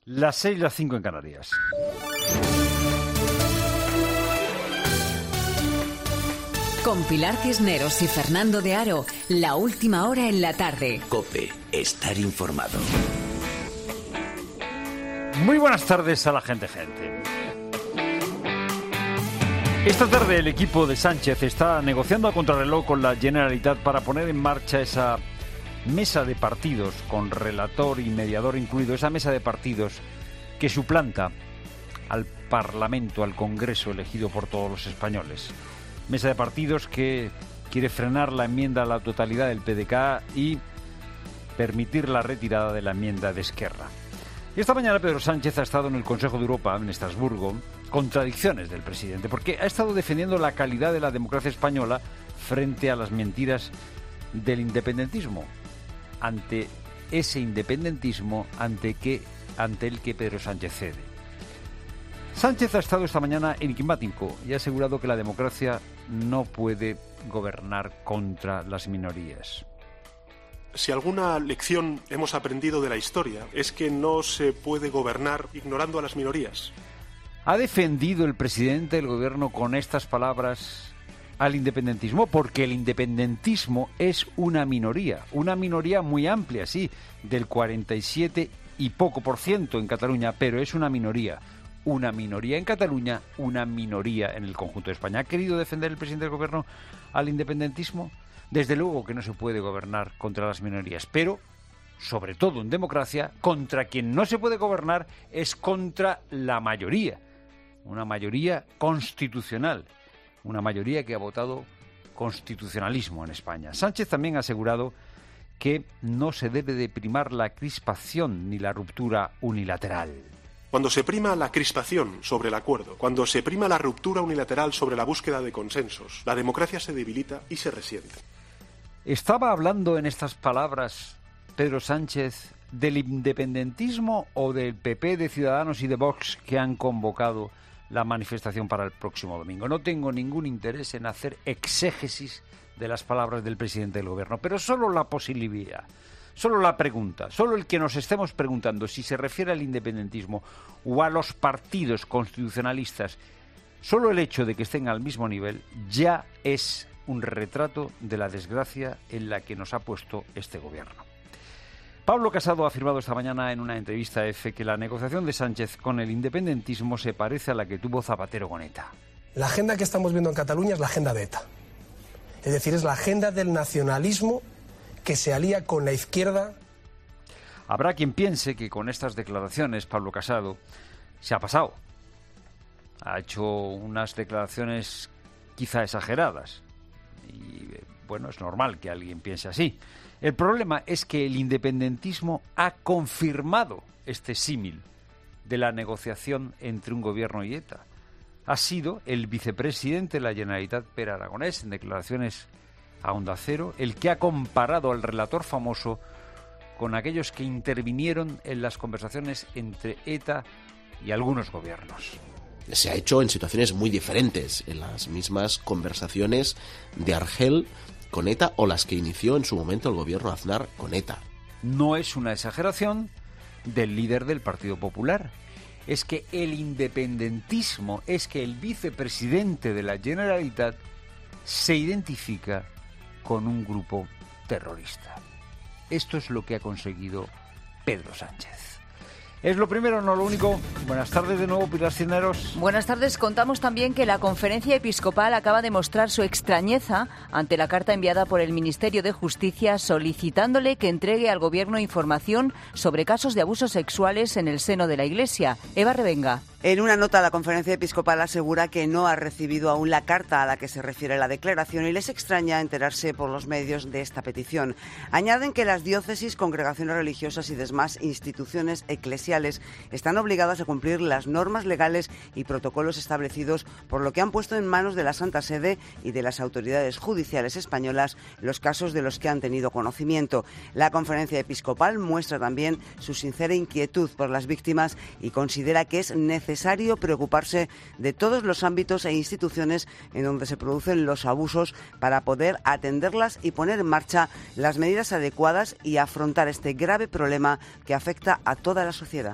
Las 6, las 5 en Canarias. Con Pilar Cisneros y Fernando de Aro, la última hora en la tarde. COPE, estar informado. Muy buenas tardes a la gente. Esta tarde el equipo de Sánchez está negociando a contrarreloj con la Generalitat para poner en marcha esa mesa de partidos, con relator y mediador incluido, esa mesa de partidos que suplanta al Parlamento, al Congreso elegido por todos los españoles. Mesa de partidos que quiere frenar la enmienda a la totalidad del PDCA y permitir la retirada de la enmienda de Esquerra. Y esta mañana Pedro Sánchez ha estado en el Consejo de Europa, en Estrasburgo, contradicciones del presidente, porque ha estado defendiendo la calidad de la democracia española frente a las mentiras del independentismo. Ante ese independentismo ante el que Pedro Sánchez cede. Sánchez ha estado esta mañana enigmático y ha asegurado que la democracia no puede gobernar contra las minorías. Si alguna lección hemos aprendido de la historia es que no se puede gobernar ignorando a las minorías. ¿Ha defendido el presidente del gobierno con estas palabras al independentismo? Porque el independentismo es una minoría muy amplia, sí, del 47 y poco % en Cataluña, pero es una minoría en Cataluña, una minoría en el conjunto de España. ¿Ha querido defender el presidente del gobierno al independentismo? Desde luego que no se puede gobernar contra las minorías, pero, sobre todo en democracia, contra quien no se puede gobernar es contra la mayoría, una mayoría constitucional, una mayoría que ha votado constitucionalismo en España. Sánchez también ha asegurado que no se debe de primar la crispación ni la ruptura unilateral. Cuando se prima la crispación sobre el acuerdo, cuando se prima la ruptura unilateral sobre la búsqueda de consensos, la democracia se debilita y se resiente. ¿Estaba hablando en estas palabras Pedro Sánchez del independentismo o del PP, de Ciudadanos y de Vox que han convocado la manifestación para el próximo domingo? No tengo ningún interés en hacer exégesis de las palabras del presidente del gobierno, pero solo la posibilidad, solo la pregunta, solo el que nos estemos preguntando si se refiere al independentismo o a los partidos constitucionalistas, solo el hecho de que estén al mismo nivel ya es un retrato de la desgracia en la que nos ha puesto este gobierno. Pablo Casado ha afirmado esta mañana en una entrevista a EFE que la negociación de Sánchez con el independentismo se parece a la que tuvo Zapatero con ETA. La agenda que estamos viendo en Cataluña es la agenda de ETA. Es decir, es la agenda del nacionalismo que se alía con la izquierda. Habrá quien piense que con estas declaraciones Pablo Casado se ha pasado. Ha hecho unas declaraciones quizá exageradas. Y bueno, es normal que alguien piense así. El problema es que el independentismo ha confirmado este símil de la negociación entre un gobierno y ETA. Ha sido el vicepresidente de la Generalitat, Pere Aragonès, en declaraciones a Onda Cero, el que ha comparado al relator famoso con aquellos que intervinieron en las conversaciones entre ETA y algunos gobiernos. Se ha hecho en situaciones muy diferentes, en las mismas conversaciones de Argel con ETA o las que inició en su momento el gobierno Aznar con ETA. No es una exageración del líder del Partido Popular. Es que el independentismo, es que el vicepresidente de la Generalitat se identifica con un grupo terrorista. Esto es lo que ha conseguido Pedro Sánchez. Es lo primero, no lo único. Buenas tardes de nuevo, Pilar Cisneros. Buenas tardes. Contamos también que la Conferencia Episcopal acaba de mostrar su extrañeza ante la carta enviada por el Ministerio de Justicia solicitándole que entregue al Gobierno información sobre casos de abusos sexuales en el seno de la Iglesia. Eva Revenga. En una nota, la Conferencia Episcopal asegura que no ha recibido aún la carta a la que se refiere la declaración y les extraña enterarse por los medios de esta petición. Añaden que las diócesis, congregaciones religiosas y demás instituciones eclesiales están obligadas a cumplir las normas legales y protocolos establecidos, por lo que han puesto en manos de la Santa Sede y de las autoridades judiciales españolas los casos de los que han tenido conocimiento. La Conferencia Episcopal muestra también su sincera inquietud por las víctimas y considera que es necesario preocuparse de todos los ámbitos e instituciones en donde se producen los abusos para poder atenderlas y poner en marcha las medidas adecuadas y afrontar este grave problema que afecta a toda la sociedad.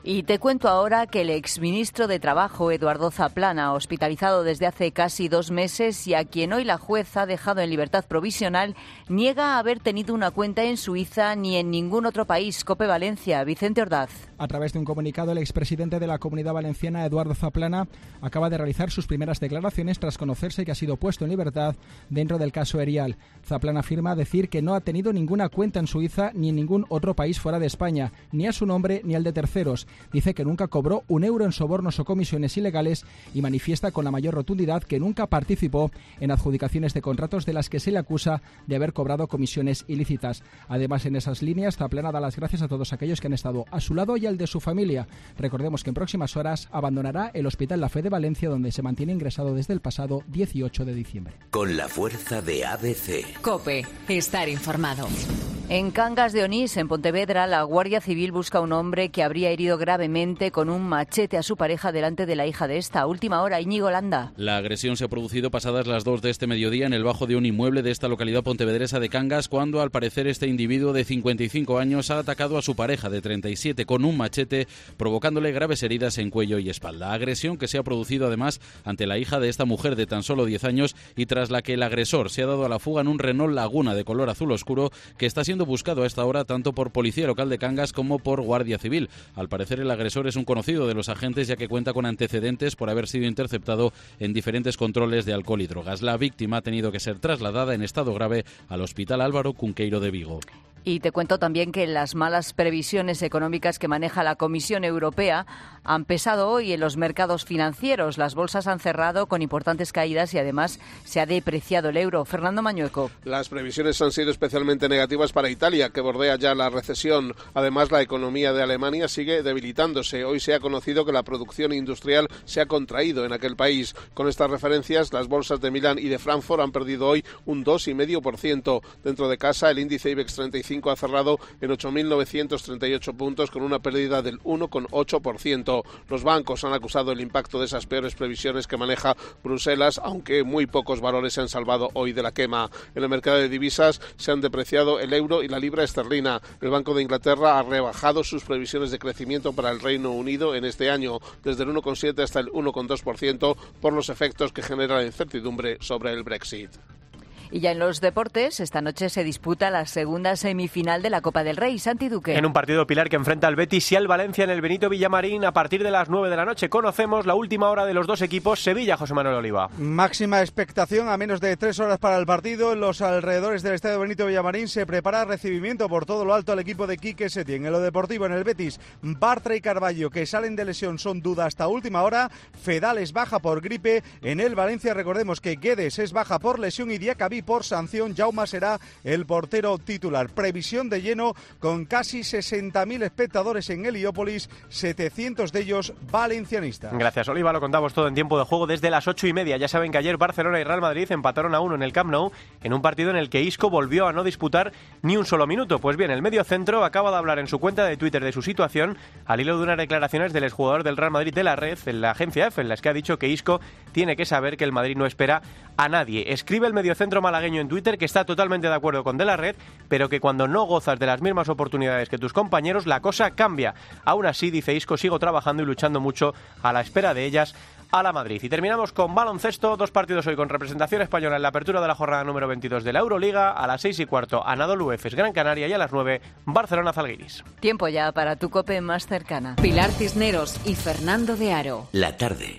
Y te cuento ahora que el exministro de Trabajo, Eduardo Zaplana, hospitalizado desde hace casi 2 meses y a quien hoy la juez ha dejado en libertad provisional, niega haber tenido una cuenta en Suiza ni en ningún otro país. COPE Valencia, Vicente Ordaz. A través de un comunicado, el expresidente de la Comunidad Valenciana, Eduardo Zaplana, acaba de realizar sus primeras declaraciones tras conocerse que ha sido puesto en libertad dentro del caso Erial. Zaplana afirma decir que no ha tenido ninguna cuenta en Suiza ni en ningún otro país fuera de España, ni a su nombre ni al de terceros. Dice que nunca cobró €1 en sobornos o comisiones ilegales y manifiesta con la mayor rotundidad que nunca participó en adjudicaciones de contratos de las que se le acusa de haber cobrado comisiones ilícitas. Además, en esas líneas, Zaplana da las gracias a todos aquellos que han estado a su lado y al de su familia. Recordemos que en próximas horas abandonará el Hospital La Fe de Valencia, donde se mantiene ingresado desde el pasado 18 de diciembre. Con la fuerza de ABC. COPE, estar informado. En Cangas de Onís, en Pontevedra, la Guardia Civil busca a un hombre que habría herido gravemente con un machete a su pareja delante de la hija de esta. Última hora, Íñigo Landa. La agresión se ha producido pasadas las 2 de este mediodía en el bajo de un inmueble de esta localidad pontevedresa de Cangas, cuando al parecer este individuo de 55 años ha atacado a su pareja de 37 con un machete, provocándole graves heridas en cuello y espalda. Agresión que se ha producido además ante la hija de esta mujer de tan solo 10 años y tras la que el agresor se ha dado a la fuga en un Renault Laguna de color azul oscuro que está siendo buscado a esta hora tanto por Policía Local de Cangas como por Guardia Civil. Al parecer el agresor es un conocido de los agentes, ya que cuenta con antecedentes por haber sido interceptado en diferentes controles de alcohol y drogas. La víctima ha tenido que ser trasladada en estado grave al Hospital Álvaro Cunqueiro de Vigo. Y te cuento también que las malas previsiones económicas que maneja la Comisión Europea han pesado hoy en los mercados financieros. Las bolsas han cerrado con importantes caídas y además se ha depreciado el euro. Fernando Mañueco. Las previsiones han sido especialmente negativas para Italia, que bordea ya la recesión. Además, la economía de Alemania sigue debilitándose. Hoy se ha conocido que la producción industrial se ha contraído en aquel país. Con estas referencias, las bolsas de Milán y de Frankfurt han perdido hoy un 2,5%. Dentro de casa, el índice IBEX 35 ha cerrado en 8.938 puntos con una pérdida del 1,8%. Los bancos han acusado el impacto de esas peores previsiones que maneja Bruselas, aunque muy pocos valores se han salvado hoy de la quema. En el mercado de divisas se han depreciado el euro y la libra esterlina. El Banco de Inglaterra ha rebajado sus previsiones de crecimiento para el Reino Unido en este año, desde el 1,7 hasta el 1,2%, por los efectos que genera la incertidumbre sobre el Brexit. Y ya en los deportes, esta noche se disputa la segunda semifinal de la Copa del Rey. Santi Duque. En un partido, Pilar, que enfrenta al Betis y al Valencia en el Benito Villamarín a partir de las 9 de la noche. Conocemos la última hora de los dos equipos. Sevilla, José Manuel Oliva. Máxima expectación a menos de 3 horas para el partido. En los alrededores del estadio Benito Villamarín se prepara recibimiento por todo lo alto al equipo de Quique Setién. En lo deportivo, en el Betis, Bartra y Carballo, que salen de lesión, son duda hasta última hora. Fedal es baja por gripe. En el Valencia, recordemos que Guedes es baja por lesión y Diacabí por sanción. Jaume será el portero titular. Previsión de lleno con casi 60.000 espectadores en Heliópolis, 700 de ellos valencianistas. Gracias, Oliva. Lo contamos todo en tiempo de juego desde las 8:30. Ya saben que ayer Barcelona y Real Madrid empataron a 1 en el Camp Nou, en un partido en el que Isco volvió a no disputar ni un solo minuto. Pues bien, el mediocentro acaba de hablar en su cuenta de Twitter de su situación, al hilo de unas declaraciones del exjugador del Real Madrid de la Red, en la agencia EFE, en las que ha dicho que Isco tiene que saber que el Madrid no espera a nadie. Escribe el mediocentro malagueño en Twitter que está totalmente de acuerdo con De la Red, pero que cuando no gozas de las mismas oportunidades que tus compañeros, la cosa cambia. Aún así, dice Isco, sigo trabajando y luchando mucho a la espera de ellas a la Madrid. Y terminamos con baloncesto, 2 partidos hoy con representación española en la apertura de la jornada número 22 de la Euroliga. A las 6:15, Anadolu Efes Gran Canaria, y a las 9, Barcelona Zalgiris. Tiempo ya para tu COPE más cercana. Pilar Cisneros y Fernando de Aro. La tarde.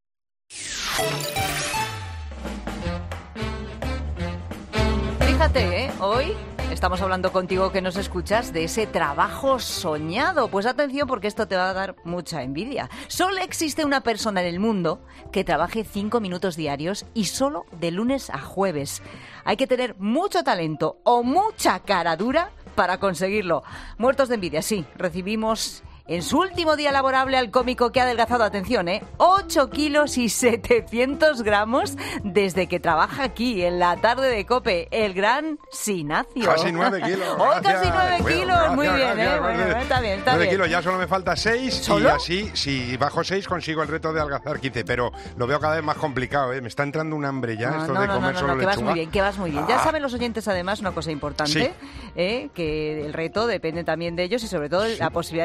Fíjate, hoy estamos hablando contigo que nos escuchas de ese trabajo soñado. Pues atención, porque esto te va a dar mucha envidia. Solo existe una persona en el mundo que trabaje 5 minutos diarios y solo de lunes a jueves. Hay que tener mucho talento o mucha cara dura para conseguirlo. Muertos de envidia, sí. Recibimos en su último día laborable al cómico que ha adelgazado, atención, 8 kilos y 700 gramos desde que trabaja aquí en la tarde de COPE, el gran Sinacio. Casi 9 kilos. Casi 9 kilos, gracias, muy bien, bueno, está bien. 9 kilos, ya solo me falta 6. ¿Solo? Y así, si bajo 6 consigo el reto de adelgazar 15, pero lo veo cada vez más complicado, me está entrando un hambre ya, esto de comer solo que lechuga. vas muy bien. Ya saben los oyentes además una cosa importante, sí. Que el reto depende también de ellos y sobre todo la posibilidad de llevarse un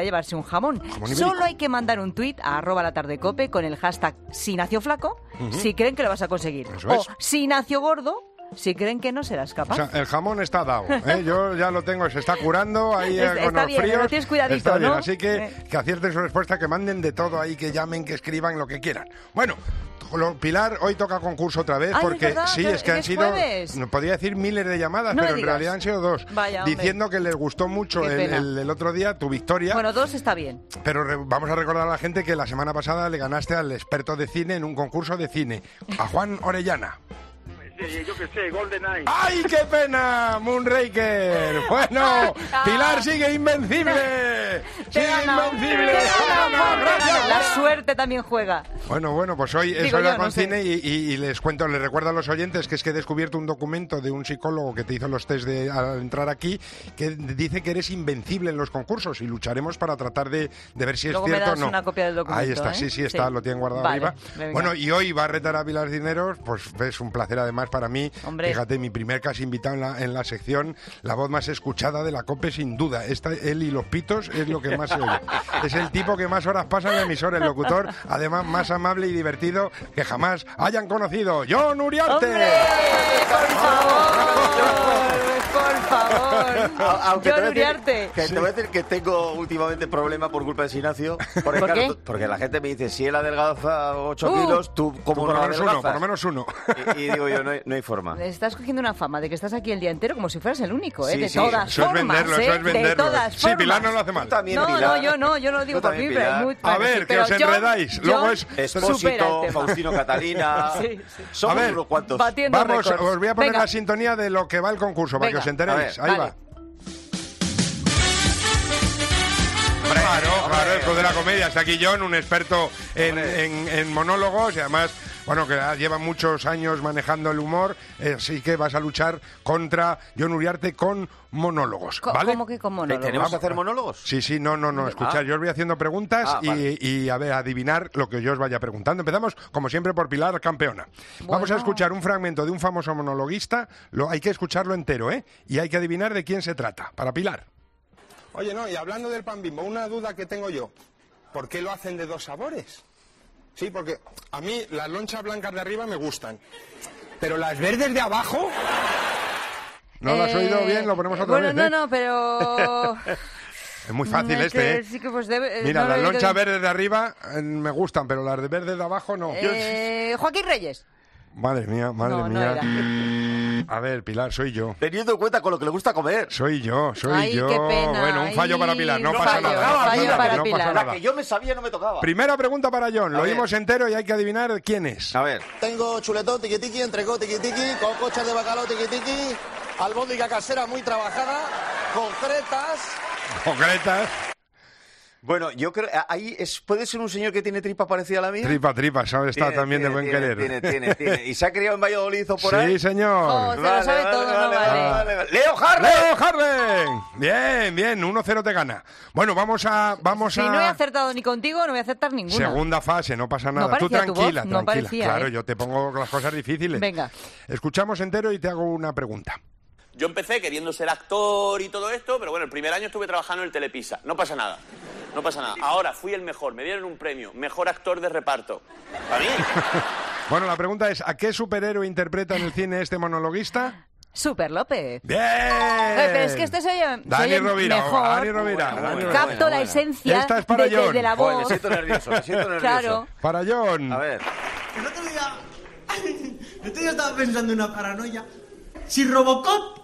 jamón. Solo hay que mandar un tuit a @latardecope con el hashtag si nació flaco, si creen que lo vas a conseguir. O si nació gordo, si creen que no serás capaz. O sea, el jamón está dado, ¿eh? Yo ya lo tengo, se está curando ahí con está los bien, fríos. pero tienes cuidadito, está bien, ¿no? así que acierten su respuesta, que manden de todo ahí, que llamen, que escriban lo que quieran. Bueno, Pilar, hoy toca concurso otra vez, porque ¿verdad? sí, es que han sido, jueves. podría decir miles de llamadas, No pero me en digas. realidad han sido 2, Vaya, diciendo que les gustó mucho el otro día, tu victoria. Bueno, 2 está bien. Pero vamos a recordar a la gente que la semana pasada le ganaste al experto de cine en un concurso de cine, a Juan Orellana. Yo qué sé, GoldenEye. ¡Ay, qué pena! Moonraker. Bueno, Pilar sigue invencible. Sigue invencible. La suerte también juega. Bueno, pues hoy Digo eso era yo, con no sé. cine y les cuento, les recuerdo a los oyentes que es que he descubierto un documento de un psicólogo que te hizo los test al entrar aquí, que dice que eres invencible en los concursos y lucharemos para tratar de ver si es Luego cierto me o das no. una copia del documento, Ahí está, ¿eh? sí, está, Sí. lo tienen guardado Vale, arriba. venga. Bueno, y hoy va a retar a Pilar Cisneros, pues es un placer además para mí. Hombre. Fíjate, mi primer casi invitado en la sección, la voz más escuchada de la COPE sin duda. Él y los pitos es lo que más se oye. Es el tipo que más horas pasa en la emisora, el locutor, además más amable y divertido que jamás hayan conocido. ¡John Uriarte! ¡Hombre! Por favor. Aunque John te voy a decir Uriarte. que te voy a decir que tengo últimamente problemas por culpa de Sinacio. Porque, ¿Por claro, qué? porque la gente me dice, si él adelgaza 8 kilos, tú como por no lo menos uno, adelgazas. por lo menos uno. Y digo yo, no hay forma. Estás cogiendo una fama de que estás aquí el día entero como si fueras el único, ¿eh? Sí, de sí. todas Eso es formas, venderlo, ¿eh? eso es venderlo. De todas Sí, formas. Pilar no lo hace mal. Tú también, No, Pilar. yo no lo digo Tú por mí, también, pero Pilar. muy A claro, ver, sí, que pero os enredáis. Luego es... supera Expósito, el tema. Faustino Catalina. Sí. Somos A ver, unos cuantos. Batiendo Vamos, récords. os voy a poner Venga. la sintonía de lo que va el concurso, para Venga. que os enteréis. A ver, Ahí vale. va. Claro, el club de la comedia. Está aquí John, un experto en monólogos y además, bueno, que lleva muchos años manejando el humor, así que vas a luchar contra John Uriarte con monólogos, ¿vale? ¿Cómo que con monólogos? ¿Tenemos que hacer monólogos? Sí, no, escuchad, yo os voy haciendo preguntas y a ver, adivinar lo que yo os vaya preguntando. Empezamos, como siempre, por Pilar, campeona. Vamos a escuchar un fragmento de un famoso monologuista, hay que escucharlo entero, ¿eh? Y hay que adivinar de quién se trata. Para Pilar. Oye, no, y hablando del pan Bimbo, una duda que tengo yo. ¿Por qué lo hacen de 2 sabores? Sí, porque a mí las lonchas blancas de arriba me gustan, pero las verdes de abajo... ¿No lo has oído bien? Lo ponemos otra vez, ¿eh? No, pero... Es muy fácil este, ¿eh? Sí que pues debe... Mira, no las lo he lonchas oído. verdes de arriba me gustan, pero las de verdes de abajo no. Joaquín Reyes. Madre mía. No era. A ver, Pilar, soy yo. Teniendo en cuenta con lo que le gusta comer. Soy yo. Ay, qué pena. Bueno, un fallo para Pilar, no Ay, pasa fallo, nada. fallo para no Pilar. pasa La nada. que yo me sabía no me tocaba. Primera pregunta para John, lo ver. oímos entero y hay que adivinar quién es. A ver. Tengo chuletón, tiqui-tiqui, entrecó, tiqui-tiqui, con cochas de bacalao, tiqui-tiqui, albóndiga casera muy trabajada, Concretas. Bueno, yo creo... ¿Puede ser un señor que tiene tripa parecida a la mía? Tripa, ¿sabes? Está también de buen querer. Tiene. ¿Y se ha criado en Valladolid o por ahí? Sí, señor. Se lo sabe todo, no vale. ¡Leo Harley! ¡Leo Harley! Bien, 1-0 te gana. Bueno, vamos a... Si no he acertado ni contigo, no voy a acertar ninguna. Segunda fase, no pasa nada. No Tú parecía tu tranquila, voz, no tranquila. parecía, Claro, ¿eh? yo te pongo las cosas difíciles. Venga. Escuchamos entero y te hago una pregunta. Yo empecé queriendo ser actor y todo esto, pero bueno, el primer año estuve trabajando en el Telepisa. No pasa nada. Ahora fui el mejor, me dieron un premio, mejor actor de reparto. ¿Para mí? Bueno, la pregunta es, ¿a qué superhéroe interpreta en el cine este monologuista? Super López. ¡Bien! Pero es que este se oye Dani Rovira, mejor. Dani Rovira. Capto la esencia Esta es para John. de la voz. Joder, me siento nervioso. Claro. Para John. A ver. El otro día estaba pensando en una paranoia. Si Robocop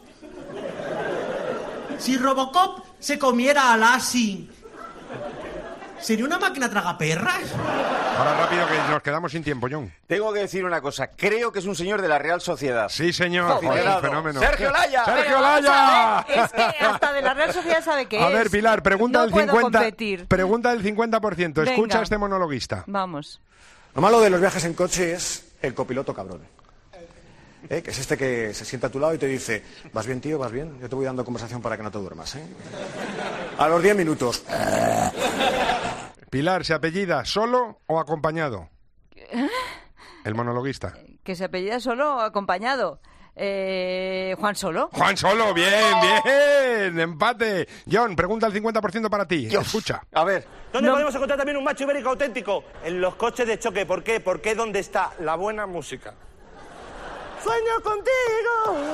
se comiera a Lassie, ¿sería una máquina tragaperras? Ahora rápido que nos quedamos sin tiempo, John. Tengo que decir una cosa. Creo que es un señor de la Real Sociedad. Sí, señor. Aficionado. Fenómeno. ¡Sergio Laya! ¡Sergio Laya! Es que hasta de la Real Sociedad sabe que A es. ver, Pilar, pregunta No del puedo 50. competir. Pregunta del 50%. Escucha Venga. a este monologuista. Vamos. Lo malo de los viajes en coche es el copiloto cabrón. Que es este que se sienta a tu lado y te dice, ¿vas bien, tío? ¿Vas bien? Yo te voy dando conversación para que no te duermas, ¿eh? A los 10 minutos. Pilar, ¿se apellida solo o acompañado? El monologuista. Que se apellida solo o acompañado. Juan Solo. Juan Solo, bien, empate. John, pregunta el 50% para ti. Escucha. A ver. ¿Dónde podemos encontrar también un macho ibérico auténtico? En los coches de choque. ¿Por qué? Porque ¿dónde está la buena música? Sueño contigo.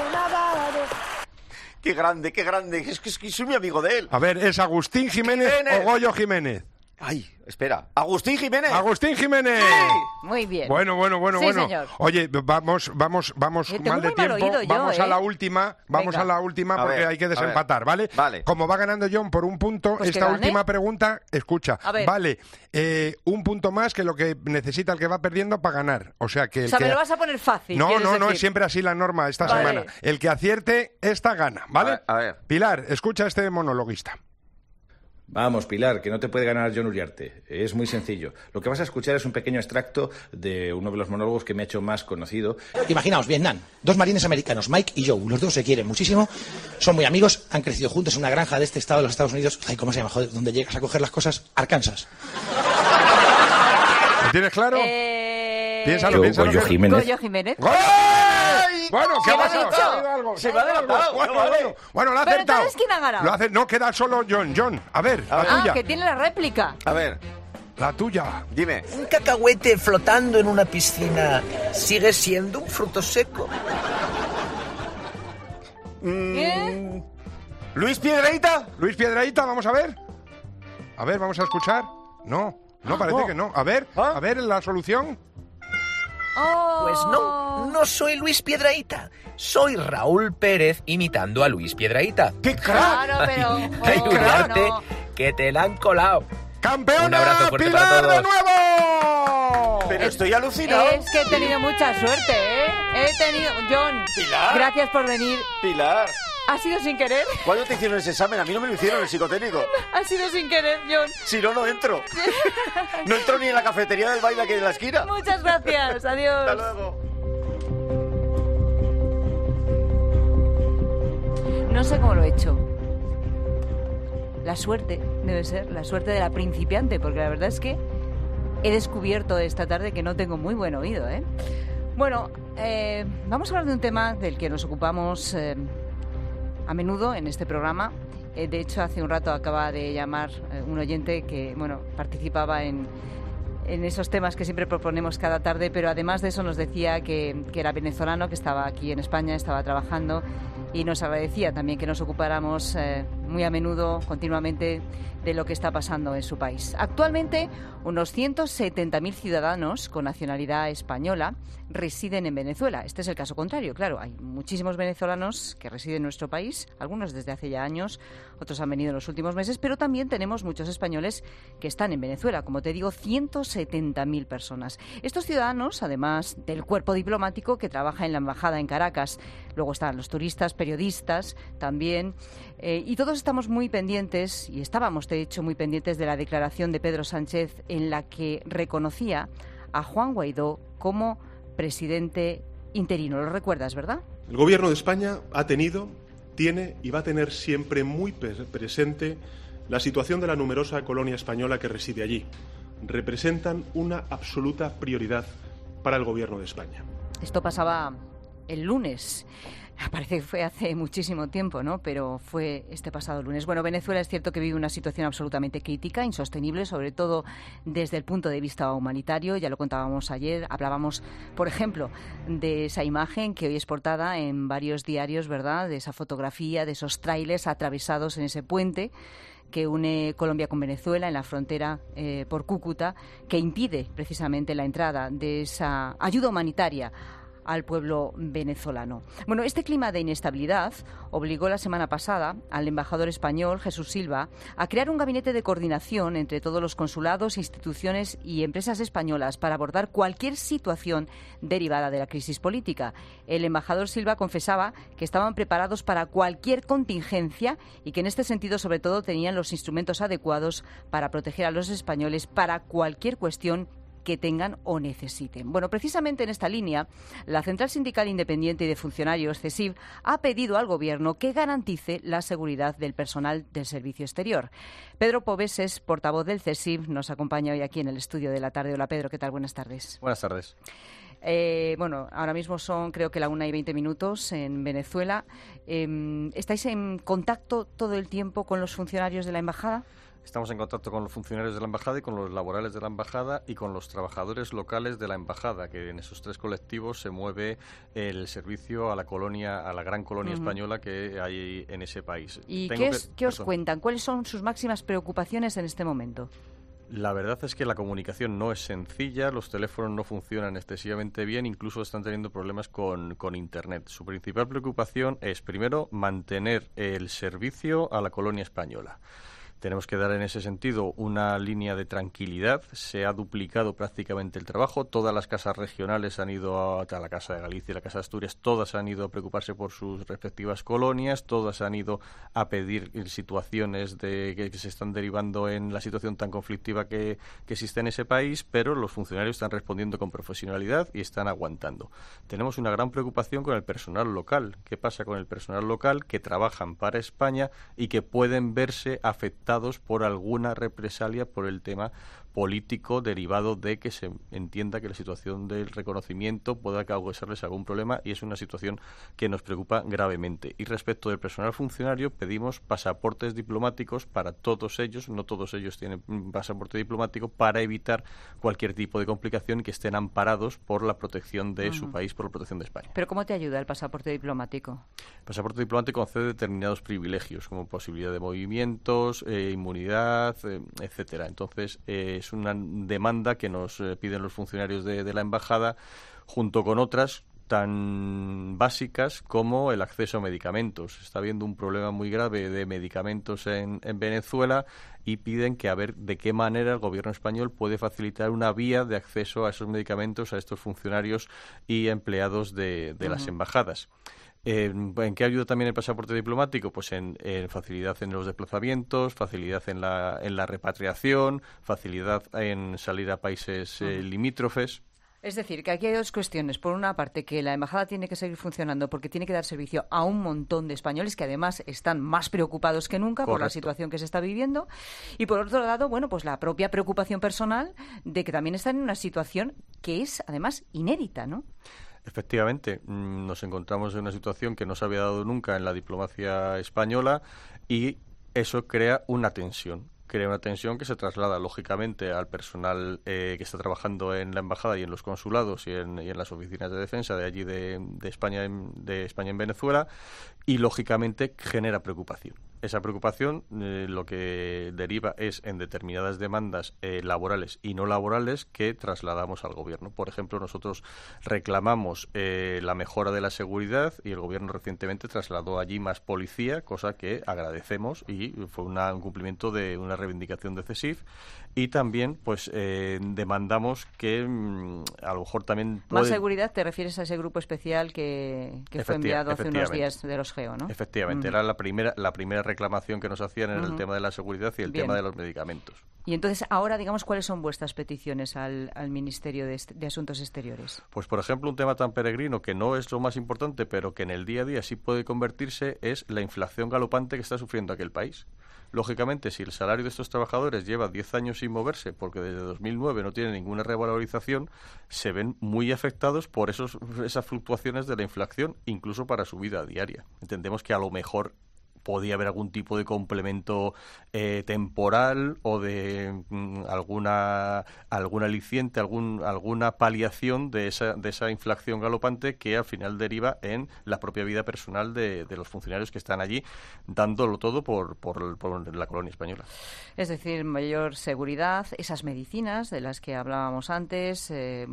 Qué grande. Es que soy mi amigo de él. A ver, ¿es Agustín Jiménez o Goyo Jiménez? Ay, espera. ¡Agustín Jiménez! ¡Agustín Jiménez! Sí. Muy bien. Bueno. Sí, señor. Oye, vamos mal de tiempo. Vamos a la última. Vamos a la última porque hay que desempatar, ¿vale? Vale. Como va ganando John por un punto, pues esta última pregunta, escucha, vale un punto más que lo que necesita el que va perdiendo para ganar. O sea, que me lo vas a poner fácil. No, es siempre así la norma esta semana. El que acierte, esta gana, ¿vale? A ver. Pilar, escucha a este monologuista. Vamos, Pilar, que no te puede ganar John Uriarte. Es muy sencillo. Lo que vas a escuchar es un pequeño extracto de uno de los monólogos que me ha hecho más conocido. Imaginaos, Vietnam, 2 marines americanos, Mike y Joe. Los dos se quieren muchísimo, son muy amigos, han crecido juntos en una granja de este estado de los Estados Unidos. Ay, ¿cómo se llama? Joder, ¿dónde llegas a coger las cosas? Arkansas. ¿Lo tienes claro? Piénsalo. Goyo Jiménez. Goyo Jiménez. Bueno, ¿qué ha pasado? Se me ha adelantado. Bueno, lo ha acertado. ¿Sabes quién ha ganado? No, queda solo John. A ver, la tuya. Que tiene la réplica. A ver. La tuya. Dime. ¿Un cacahuete flotando en una piscina sigue siendo un fruto seco? ¿Luis Piedrahita? ¿Luis Piedrahita? Vamos a ver. Vamos a escuchar. No, parece que no. A ver la solución. Pues no soy Luis Piedrahita. Soy Raúl Pérez imitando a Luis Piedrahita. ¡Qué crack! Claro, pero... ¡Qué crack! Que te la han colado. ¡Campeona! Un abrazo fuerte Pilar para todos. de nuevo. Pero estoy alucinado. Es que he tenido mucha suerte, John, Pilar. Gracias por venir. Pilar. ¿Ha sido sin querer? ¿Cuándo te hicieron ese examen? A mí no me lo hicieron, el psicotécnico. Ha sido sin querer, John. Si no entro. No entro ni en la cafetería del baile que hay en la esquina. Muchas gracias. Adiós. Hasta luego. No sé cómo lo he hecho. La suerte debe ser la suerte de la principiante, porque la verdad es que he descubierto esta tarde que no tengo muy buen oído, ¿eh? Bueno, vamos a hablar de un tema del que nos ocupamos a menudo en este programa. De hecho, hace un rato acaba de llamar un oyente que, participaba en esos temas que siempre proponemos cada tarde, pero además de eso nos decía que era venezolano, que estaba aquí en España, estaba trabajando, y nos agradecía también que nos ocupáramos muy a menudo, continuamente, de lo que está pasando en su país. Actualmente, unos 170.000 ciudadanos con nacionalidad española residen en Venezuela. Este es el caso contrario, claro. Hay muchísimos venezolanos que residen en nuestro país, algunos desde hace ya años, otros han venido en los últimos meses, pero también tenemos muchos españoles que están en Venezuela. Como te digo, 170.000 personas. Estos ciudadanos, además del cuerpo diplomático que trabaja en la embajada en Caracas, luego están los turistas, periodistas también, y todos estamos muy pendientes, y estábamos de hecho muy pendientes de la declaración de Pedro Sánchez en la que reconocía a Juan Guaidó como presidente interino. Lo recuerdas, ¿verdad? El Gobierno de España ha tenido, tiene y va a tener siempre muy presente la situación de la numerosa colonia española que reside allí. Representan una absoluta prioridad para el Gobierno de España. Esto pasaba el lunes. Parece que fue hace muchísimo tiempo, ¿no? Pero fue este pasado lunes. Bueno, Venezuela es cierto que vive una situación absolutamente crítica, insostenible, sobre todo desde el punto de vista humanitario. Ya lo contábamos ayer. Hablábamos, por ejemplo, de esa imagen que hoy es portada en varios diarios, ¿verdad? De esa fotografía, de esos trailers atravesados en ese puente que une Colombia con Venezuela en la frontera por Cúcuta, que impide precisamente la entrada de esa ayuda humanitaria al pueblo venezolano. Bueno, este clima de inestabilidad obligó la semana pasada al embajador español, Jesús Silva, a crear un gabinete de coordinación entre todos los consulados, instituciones y empresas españolas para abordar cualquier situación derivada de la crisis política. El embajador Silva confesaba que estaban preparados para cualquier contingencia y que en este sentido, sobre todo, tenían los instrumentos adecuados para proteger a los españoles para cualquier cuestión que tengan o necesiten. Bueno, precisamente en esta línea, la Central Sindical Independiente y de Funcionarios, CESIF, ha pedido al Gobierno que garantice la seguridad del personal del Servicio Exterior. Pedro Poveses, portavoz del CESIF, nos acompaña hoy aquí en el estudio de la tarde. Hola, Pedro, ¿qué tal? Buenas tardes. Buenas tardes. Bueno, ahora mismo son creo que la 1:20 en Venezuela. ¿Estáis en contacto todo el tiempo con los funcionarios de la embajada? Estamos en contacto con los funcionarios de la embajada y con los laborales de la embajada y con los trabajadores locales de la embajada, que en esos 3 colectivos se mueve el servicio a la colonia, a la gran colonia española que hay en ese país. ¿Y qué os cuentan? ¿Cuáles son sus máximas preocupaciones en este momento? La verdad es que la comunicación no es sencilla, los teléfonos no funcionan excesivamente bien, incluso están teniendo problemas con Internet. Su principal preocupación es, primero, mantener el servicio a la colonia española. Tenemos que dar en ese sentido una línea de tranquilidad. Se ha duplicado prácticamente el trabajo. Todas las casas regionales han ido a la Casa de Galicia y la Casa de Asturias, todas han ido a preocuparse por sus respectivas colonias, todas han ido a pedir situaciones que se están derivando en la situación tan conflictiva que existe en ese país, pero los funcionarios están respondiendo con profesionalidad y están aguantando. Tenemos una gran preocupación con el personal local. ¿Qué pasa con el personal local que trabajan para España y que pueden verse afectados por alguna represalia por el tema político derivado de que se entienda que la situación del reconocimiento pueda causarles algún problema, y es una situación que nos preocupa gravemente? Y respecto del personal funcionario, pedimos pasaportes diplomáticos para todos ellos. No todos ellos tienen pasaporte diplomático, para evitar cualquier tipo de complicación y que estén amparados por la protección de su país, por la protección de España. ¿Pero cómo te ayuda el pasaporte diplomático? El pasaporte diplomático concede determinados privilegios, como posibilidad de movimientos, inmunidad, etcétera. Entonces, es una demanda que nos piden los funcionarios de la embajada, junto con otras tan básicas como el acceso a medicamentos. Está habiendo un problema muy grave de medicamentos en Venezuela, y piden que a ver de qué manera el gobierno español puede facilitar una vía de acceso a esos medicamentos a estos funcionarios y empleados de las embajadas. ¿En qué ayuda también el pasaporte diplomático? Pues en facilidad en los desplazamientos, facilidad en la repatriación, facilidad en salir a países limítrofes. Es decir, que aquí hay 2 cuestiones. Por una parte, que la embajada tiene que seguir funcionando porque tiene que dar servicio a un montón de españoles que además están más preocupados que nunca por la situación que se está viviendo. Y por otro lado, bueno, pues la propia preocupación personal de que también están en una situación que es además inédita, ¿no? Efectivamente, nos encontramos en una situación que no se había dado nunca en la diplomacia española, y eso crea una tensión. Crea una tensión que se traslada, lógicamente, al personal que está trabajando en la embajada y en los consulados y en las oficinas de defensa de allí de España en Venezuela, y, lógicamente, genera preocupación. Esa preocupación lo que deriva es en determinadas demandas laborales y no laborales que trasladamos al gobierno. Por ejemplo, nosotros reclamamos la mejora de la seguridad, y el gobierno recientemente trasladó allí más policía, cosa que agradecemos, y fue un cumplimiento de una reivindicación de CESIF. Y también pues demandamos que a lo mejor también más seguridad. ¿Te refieres a ese grupo especial que fue enviado hace unos días de los GEO, ¿no? Efectivamente, era la primera reclamación que nos hacían en el tema de la seguridad y el tema de los medicamentos. Y entonces ahora, digamos, ¿cuáles son vuestras peticiones al Ministerio de Asuntos Exteriores? Pues, por ejemplo, un tema tan peregrino que no es lo más importante, pero que en el día a día sí puede convertirse, es la inflación galopante que está sufriendo aquel país. Lógicamente, si el salario de estos trabajadores lleva 10 años sin moverse, porque desde 2009 no tiene ninguna revalorización, se ven muy afectados por esas fluctuaciones de la inflación, incluso para su vida diaria. Entendemos que a lo mejor podía haber algún tipo de complemento temporal o de alguna aliciente, alguna paliación de esa inflación galopante que al final deriva en la propia vida personal de los funcionarios que están allí, dándolo todo por la colonia española. Es decir, mayor seguridad, esas medicinas de las que hablábamos antes,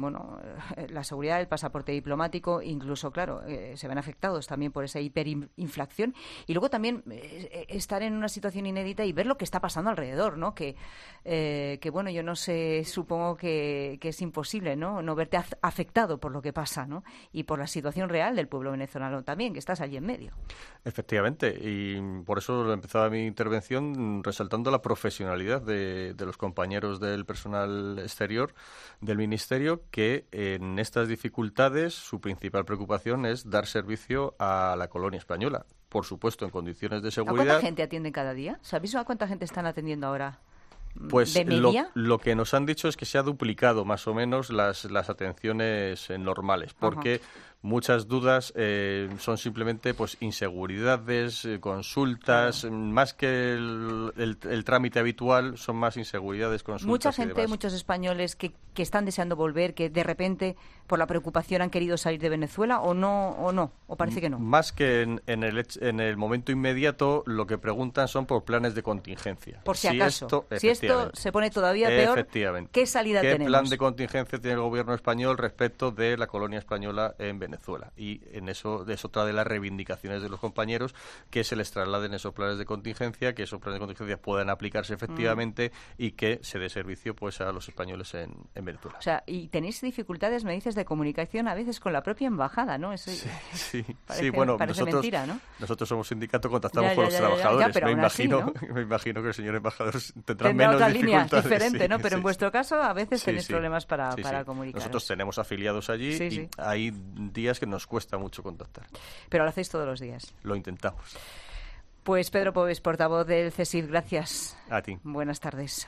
la seguridad, el pasaporte diplomático, incluso, claro, se ven afectados también por esa hiperinflación, y luego también estar en una situación inédita y ver lo que está pasando alrededor, ¿no? Que bueno, yo no sé, supongo que es imposible, no verte afectado por lo que pasa, ¿no? Y por la situación real del pueblo venezolano también, que estás allí en medio. Efectivamente, y por eso empezaba mi intervención resaltando la profesionalidad de los compañeros del personal exterior del Ministerio, que en estas dificultades su principal preocupación es dar servicio a la colonia española. Por supuesto, en condiciones de seguridad. ¿A cuánta gente atienden cada día? ¿Sabéis a cuánta gente están atendiendo ahora? Pues de media. Lo que nos han dicho es que se ha duplicado más o menos las atenciones normales, porque muchas dudas son simplemente pues inseguridades, consultas, más que el trámite habitual, son más inseguridades, consultas. Mucha gente, y demás. muchos españoles que están deseando volver, que de repente por la preocupación han querido salir de Venezuela o parece que no. Más que en el momento inmediato, lo que preguntan son por planes de contingencia. Por si acaso. Si esto se pone todavía peor, ¿qué salida tenemos? ¿Qué plan de contingencia tiene el gobierno español respecto de la colonia española en Venezuela? Y en eso es otra de las reivindicaciones de los compañeros, que se les trasladen esos planes de contingencia, que esos planes de contingencia puedan aplicarse efectivamente y que se dé servicio pues a los españoles en Venezuela. O sea, y tenéis dificultades, me dices, de comunicación a veces con la propia embajada, ¿no? Eso, sí, bueno, nosotros, mentira, ¿no? Nosotros somos sindicato, contactamos con los trabajadores. Pero me imagino que el señor embajador tendrá otra menos línea dificultades. diferente, ¿no? Pero en vuestro caso a veces tenéis problemas para sí. comunicar. Nosotros tenemos afiliados allí y hay días que nos cuesta mucho contactar. Pero lo hacéis todos los días. Lo intentamos. Pues Pedro Poves, portavoz del CESIF, gracias. A ti. Buenas tardes.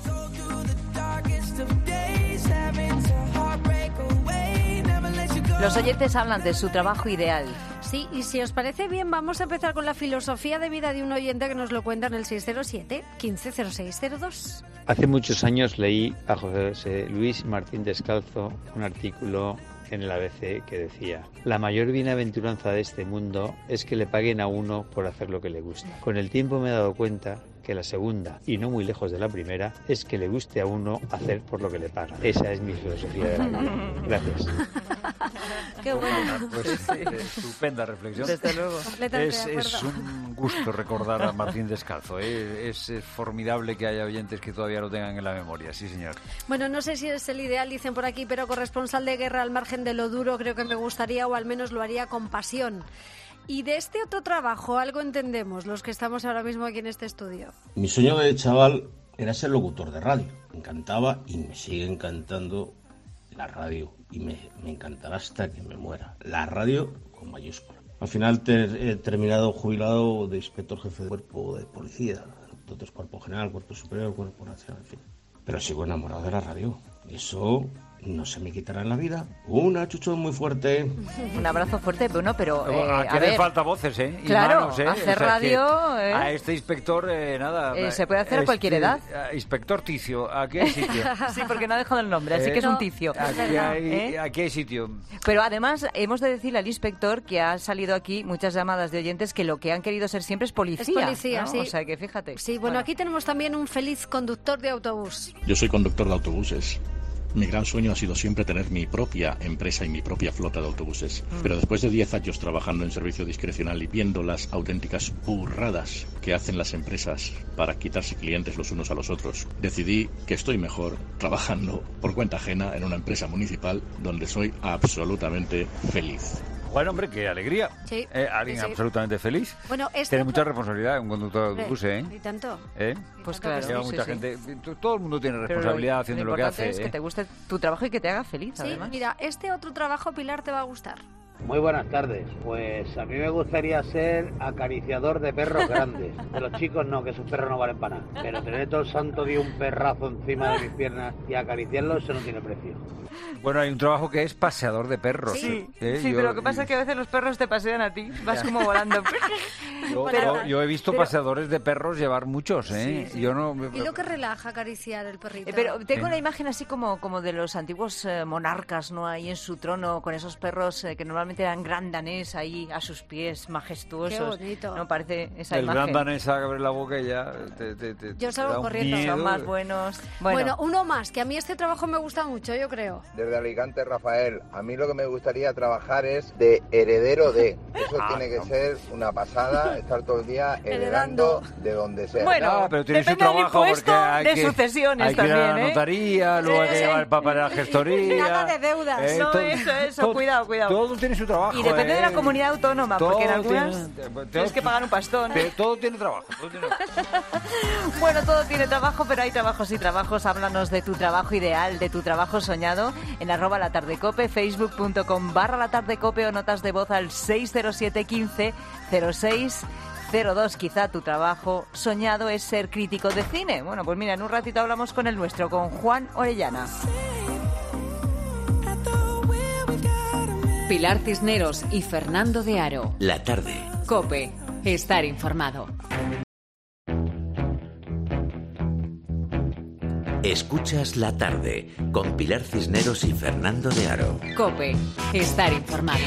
Los oyentes hablan de su trabajo ideal. Sí, y si os parece bien, vamos a empezar con la filosofía de vida de un oyente que nos lo cuenta en el 607-150602. Hace muchos años leí a José Luis Martín Descalzo un artículo en el ABC que decía: la mayor bienaventuranza de este mundo es que le paguen a uno por hacer lo que le gusta. Con el tiempo me he dado cuenta que la segunda, y no muy lejos de la primera, es que le guste a uno hacer por lo que le pagan. Esa es mi filosofía de la vida. Gracias. Qué bueno. Pues, estupenda reflexión. Desde luego. Es un gusto recordar a Martín Descalzo. Es formidable que haya oyentes que todavía lo tengan en la memoria. Sí, señor. Bueno, no sé si es el ideal, dicen por aquí, pero corresponsal de guerra al margen de lo duro creo que me gustaría, o al menos lo haría con pasión. Y de este otro trabajo algo entendemos los que estamos ahora mismo aquí en este estudio. Mi sueño de chaval era ser locutor de radio. Me encantaba y me sigue encantando la radio. Y me encantará hasta que me muera. La radio con mayúscula. Al final he terminado jubilado de inspector jefe de cuerpo de policía. Entonces cuerpo general, cuerpo superior, cuerpo nacional, en fin. Pero sigo enamorado de la radio. Eso no se me quitará en la vida. Un achuchón muy fuerte. Un abrazo fuerte, bueno, pero aquí le falta voces, ¿eh? Claro, y manos, ¿eh? hacer radio... A este inspector, nada... se puede hacer a cualquier edad. Inspector Ticio, ¿a qué sitio? Sí, porque no ha dejado el nombre, así que es un Ticio. Aquí hay sitio. Pero además, hemos de decirle al inspector que ha salido aquí muchas llamadas de oyentes que lo que han querido ser siempre es policía. Es policía, ¿no? sí. O sea, que fíjate. Sí, bueno, aquí tenemos también un feliz conductor de autobús. Yo soy conductor de autobuses. Mi gran sueño ha sido siempre tener mi propia empresa y mi propia flota de autobuses. Pero después de 10 años trabajando en servicio discrecional y viendo las auténticas burradas que hacen las empresas para quitarse clientes los unos a los otros, decidí que estoy mejor trabajando por cuenta ajena en una empresa municipal donde soy absolutamente feliz. Bueno, hombre, qué alegría. Sí. Alguien Sí. absolutamente feliz. Bueno, Tiene mucha responsabilidad un conductor de autobús, ¿eh? ¿Y tanto? Pues claro. Lleva mucha gente. Todo el mundo tiene responsabilidad haciendo lo que hace. Es que te guste tu trabajo y que te haga feliz, Sí, además. mira, este otro trabajo, Pilar, te va a gustar. Muy buenas tardes. Pues a mí me gustaría ser acariciador de perros grandes. De los chicos no, que esos perros no valen para nada. Pero tener todo el santo día un perrazo encima de mis piernas y acariciarlo, eso no tiene precio. Bueno, hay un trabajo que es paseador de perros. Sí, pero lo que pasa es que a veces los perros te pasean a ti. Vas como volando. Yo he visto paseadores de perros llevar muchos, ¿eh? Sí. Yo no... ¿Y lo que relaja acariciar el perrito? Pero tengo una imagen así como de los antiguos monarcas, ¿no? Ahí en su trono, con esos perros que normalmente eran gran danés ahí a sus pies, majestuosos. Qué bonito. No parece esa el imagen. gran danés abre la boca y ya yo salgo da un corriendo. miedo. Son más buenos. Bueno, uno más, que a mí este trabajo me gusta mucho, yo creo. Desde Alicante, Rafael, a mí lo que me gustaría trabajar es de heredero de. Eso tiene que ser una pasada, estar todo el día heredando de donde sea. Bueno, pero tiene su depende del trabajo impuesto porque hay de que, sucesiones hay que ir a también, la notaría, luego hay que llevar el papel a la gestoría. Nada de deudas. No, eso, cuidado. Todo tiene su trabajo. Y depende de la comunidad autónoma, porque en algunas tienes que pagar un pastón. Todo tiene trabajo. Bueno, todo tiene trabajo, pero hay trabajos y trabajos. Háblanos de tu trabajo ideal, de tu trabajo soñado en @latardecope, facebook.com/latardecope o notas de voz al 607 15 06 02. Quizá tu trabajo soñado es ser crítico de cine. Bueno, pues mira, en un ratito hablamos con el nuestro, con Juan Orellana. Pilar Cisneros y Fernando de Aro. La tarde. COPE. Estar informado. Escuchas La tarde con Pilar Cisneros y Fernando de Aro. COPE. Estar informado.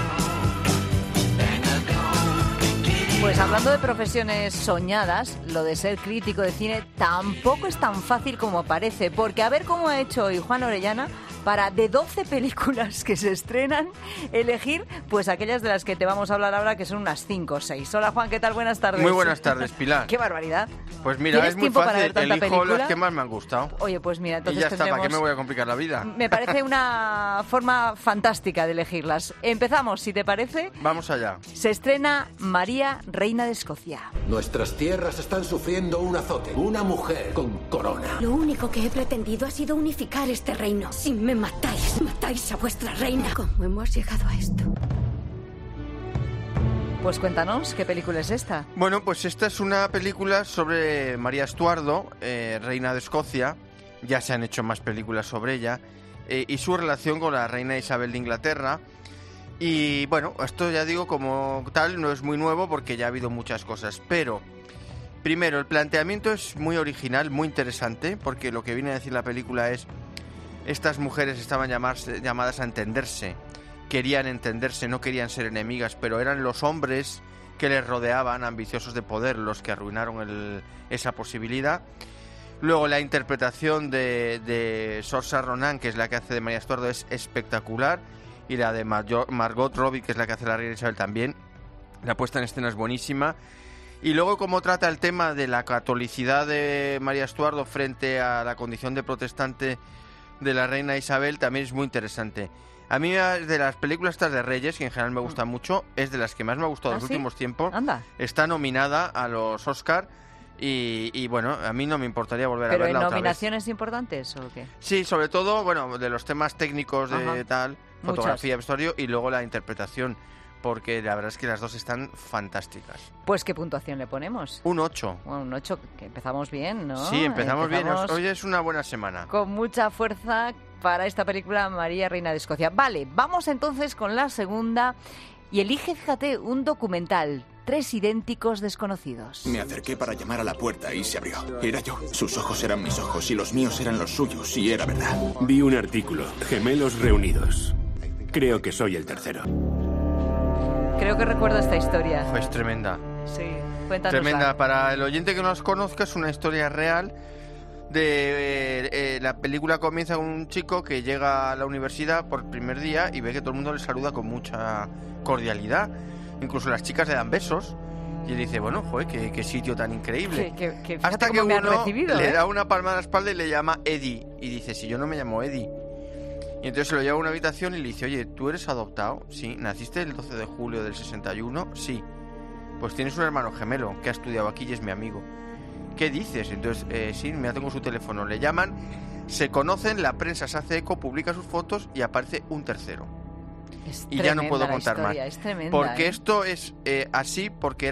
Pues hablando de profesiones soñadas, lo de ser crítico de cine tampoco es tan fácil como parece, porque a ver cómo ha hecho hoy Juan Orellana para, de 12 películas que se estrenan, elegir pues aquellas de las que te vamos a hablar ahora, que son unas 5 o 6. Hola Juan, ¿qué tal? Buenas tardes. Muy buenas tardes, Pilar. Qué barbaridad. Pues mira, es muy fácil, elijo las que más me han gustado. Oye, pues mira, entonces y ya está, ¿para qué me voy a complicar la vida? Me parece una forma fantástica de elegirlas. Empezamos, si te parece. Vamos allá. Se estrena María, reina de Escocia. Nuestras tierras están sufriendo un azote. Una mujer con corona. Lo único que he pretendido ha sido unificar este reino. Si me matáis, matáis a vuestra reina. ¿Cómo hemos llegado a esto? Pues cuéntanos, ¿qué película es esta? Bueno, pues esta es una película sobre María Estuardo, reina de Escocia. Ya se han hecho más películas sobre ella. Y su relación con la reina Isabel de Inglaterra. Y bueno, esto ya digo, como tal, no es muy nuevo porque ya ha habido muchas cosas. Pero, primero, el planteamiento es muy original, muy interesante, porque lo que viene a decir la película es: estas mujeres estaban llamadas a entenderse, querían entenderse, no querían ser enemigas, pero eran los hombres que les rodeaban, ambiciosos de poder, los que arruinaron esa posibilidad. Luego la interpretación de Saoirse Ronan, que es la que hace de María Estuardo, es espectacular, y la de Margot Robbie, que es la que hace la reina Isabel, también. La puesta en escena es buenísima. Y luego cómo trata el tema de la catolicidad de María Estuardo frente a la condición de protestante de la reina Isabel, también es muy interesante. A mí, de las películas estas de Reyes, que en general me gustan mucho, es de las que más me ha gustado en los últimos tiempos. Anda. Está nominada a los Oscar y bueno, a mí no me importaría volver a verla otra vez. ¿Pero en nominaciones importantes o qué? Sí, sobre todo, bueno, de los temas técnicos de tal, fotografía, vestuario y luego la interpretación, porque la verdad es que las dos están fantásticas. Pues, ¿qué puntuación le ponemos? Un 8. Bueno, un 8, que empezamos bien, ¿no? Sí, empezamos bien. Hoy es una buena semana. Con mucha fuerza para esta película María, reina de Escocia. Vale, vamos entonces con la segunda. Y elige, fíjate, un documental. 3 idénticos desconocidos. Me acerqué para llamar a la puerta y se abrió. Era yo. Sus ojos eran mis ojos y los míos eran los suyos, y era verdad. Vi un artículo. Gemelos reunidos. Creo que soy el tercero. Creo que recuerdo esta historia. Pues tremenda. Sí, cuéntanosla. Tremenda. Para el oyente que no las conozca, es una historia real. La película comienza con un chico que llega a la universidad por el primer día y ve que todo el mundo le saluda con mucha cordialidad. Incluso las chicas le dan besos. Y él dice, bueno, joder, qué sitio tan increíble. Hasta que uno le da una palmada a la espalda y le llama Eddie. Y dice, si yo no me llamo Eddie. Y entonces se lo lleva a una habitación y le dice, oye, ¿tú eres adoptado? Sí. ¿Naciste el 12 de julio del 61? Sí. Pues tienes un hermano gemelo que ha estudiado aquí y es mi amigo. ¿Qué dices? Entonces, sí, mira, tengo su teléfono. Le llaman, se conocen, la prensa se hace eco, publica sus fotos y aparece un tercero. Y ya no puedo contar más. Es tremenda, porque esto es así porque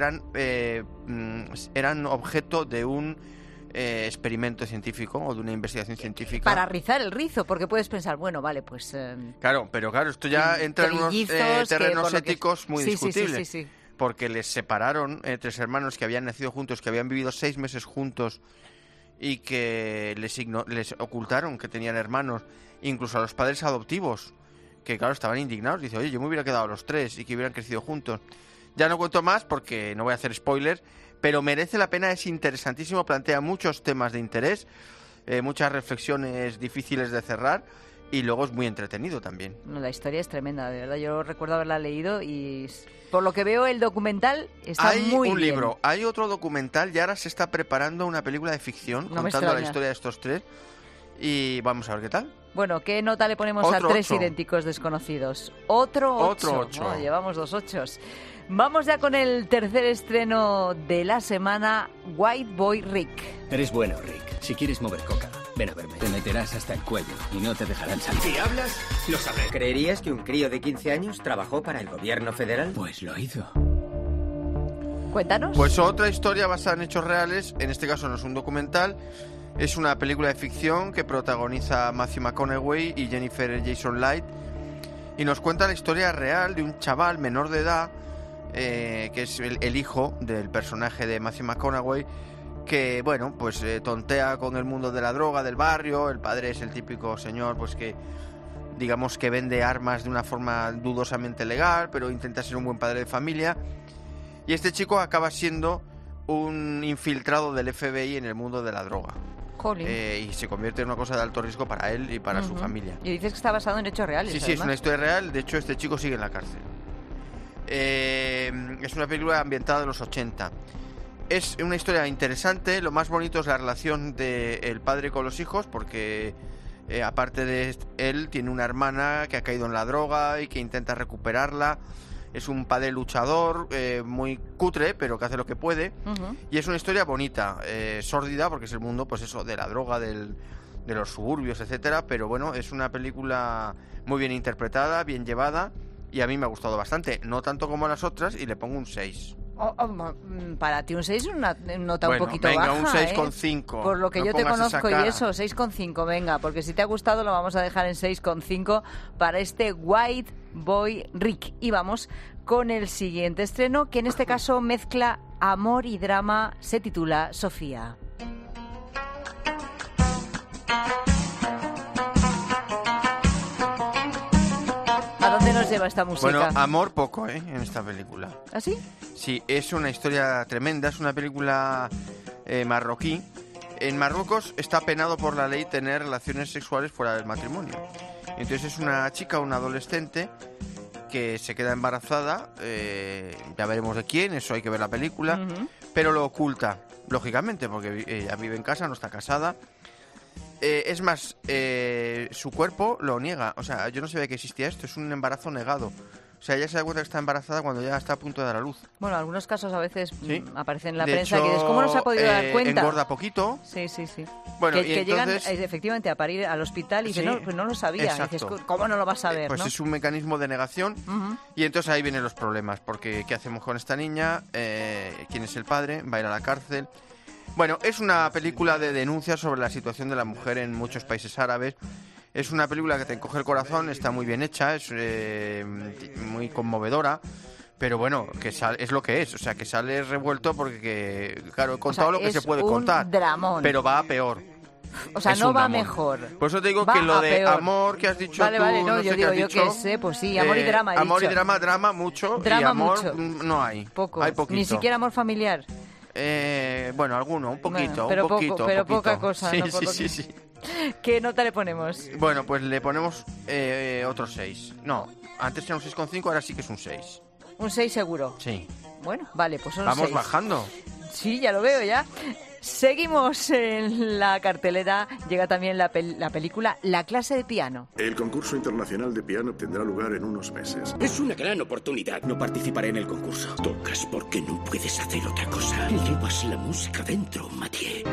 eran objeto de un experimento científico o de una investigación científica. Para rizar el rizo, porque puedes pensar, bueno, vale, pues... Claro, esto ya entra en unos terrenos éticos muy discutibles. Sí. Porque les separaron 3 hermanos que habían nacido juntos, que habían vivido 6 meses juntos y que les ocultaron que tenían hermanos, incluso a los padres adoptivos, que claro, estaban indignados. Dice, oye, yo me hubiera quedado a los 3 y que hubieran crecido juntos. Ya no cuento más porque no voy a hacer spoilers, pero merece la pena, es interesantísimo, plantea muchos temas de interés, muchas reflexiones difíciles de cerrar. Y luego es muy entretenido también. No, la historia es tremenda, de verdad. Yo recuerdo haberla leído y por lo que veo el documental está muy bien. Hay un libro, hay otro documental y ahora se está preparando una película de ficción contando la historia de estos 3 y vamos a ver qué tal. Bueno, ¿qué nota le ponemos a 3 idénticos desconocidos? Otro 8. Oh, llevamos 2 8. Vamos ya con el tercer estreno de la semana, White Boy Rick. Eres bueno, Rick. Si quieres mover coca, ven a verme. Te meterás hasta el cuello y no te dejarán salir. Si hablas, lo sabré. ¿Creerías que un crío de 15 años trabajó para el gobierno federal? Pues lo hizo. Cuéntanos. Pues otra historia basada en hechos reales, en este caso no es un documental, es una película de ficción que protagoniza Matthew McConaughey y Jennifer Jason Leigh, y nos cuenta la historia real de un chaval menor de edad, que es el hijo del personaje de Matthew McConaughey, que, bueno, pues tontea con el mundo de la droga del barrio. El padre es el típico señor, pues que, digamos, que vende armas de una forma dudosamente legal, pero intenta ser un buen padre de familia. Y este chico acaba siendo un infiltrado del FBI en el mundo de la droga. Y se convierte en una cosa de alto riesgo para él y para su familia. Y dices que está basado en hechos reales. Sí, además. es una historia real. De hecho, este chico sigue en la cárcel. Es una película ambientada en los 80. Es una historia interesante. Lo más bonito es la relación del padre con los hijos, porque aparte de él, tiene una hermana que ha caído en la droga y que intenta recuperarla. Es un padre luchador, muy cutre, pero que hace lo que puede. Y es una historia bonita, sórdida, porque es el mundo, pues eso, de la droga, de los suburbios, etcétera. Pero bueno, es una película muy bien interpretada, bien llevada, y a mí me ha gustado bastante. No tanto como las otras, y le pongo un 6. Para ti un 6 es una nota bueno, un poquito venga, baja. Un 6,5. Por lo que yo te conozco y eso, 6,5, venga, porque si te ha gustado lo vamos a dejar en 6,5 para este White Boy Rick. Y vamos con el siguiente estreno, que en este caso mezcla amor y drama, se titula Sofía. ¿A dónde nos lleva esta música? Bueno, amor poco, en esta película. ¿Ah, sí? Sí, es una historia tremenda, es una película marroquí. En Marruecos está penado por la ley tener relaciones sexuales fuera del matrimonio. Entonces es una chica, una adolescente, que se queda embarazada, ya veremos de quién, eso hay que ver la película, pero lo oculta, lógicamente, porque ella vive en casa, no está casada. Es más, su cuerpo lo niega. O sea, yo no sabía que existía esto. Es un embarazo negado. O sea, ella se da cuenta que está embarazada cuando ya está a punto de dar a luz. Bueno, en algunos casos a veces aparece en la de prensa hecho, que dices, ¿cómo no se ha podido dar cuenta? Engorda poquito. Sí. Bueno, que entonces, llegan efectivamente a parir al hospital y dicen, pues no lo sabía. Y dices, ¿cómo no lo vas a ver? Pues ¿no? es un mecanismo de negación. Y entonces ahí vienen los problemas. Porque ¿qué hacemos con esta niña? ¿Quién es el padre? ¿Va a ir a la cárcel? Bueno, es una película de denuncia sobre la situación de la mujer en muchos países árabes. Es una película que te encoge el corazón, está muy bien hecha, es muy conmovedora, pero bueno, que es lo que es, o sea, que sale revuelto porque, claro, he contado lo que se puede contar, dramón. Pero va a peor. O sea, no va mejor. Por eso te digo que lo de peor. Amor que has dicho vale, tú, vale, no yo sé digo, qué has yo dicho, qué sé, pues sí, amor y drama. Amor y drama mucho, drama y amor mucho. No hay. Poco. Hay poquito. Ni siquiera amor familiar. Bueno, alguno, un poquito, pero un poquito. Pero poquito. poca cosa, sí, ¿no? Sí. ¿Qué nota le ponemos? Bueno, pues le ponemos otro 6. No, antes era un 6,5, ahora sí que es un 6. ¿Un 6 seguro? Sí. Bueno, vale, pues son 6. Vamos bajando. Sí, ya lo veo ya. Seguimos en la cartelera. Llega también la película La clase de piano. El concurso internacional de piano tendrá lugar en unos meses. Es una gran oportunidad. No participaré en el concurso. Tocas porque no puedes hacer otra cosa. Llevas la música dentro, Mathieu.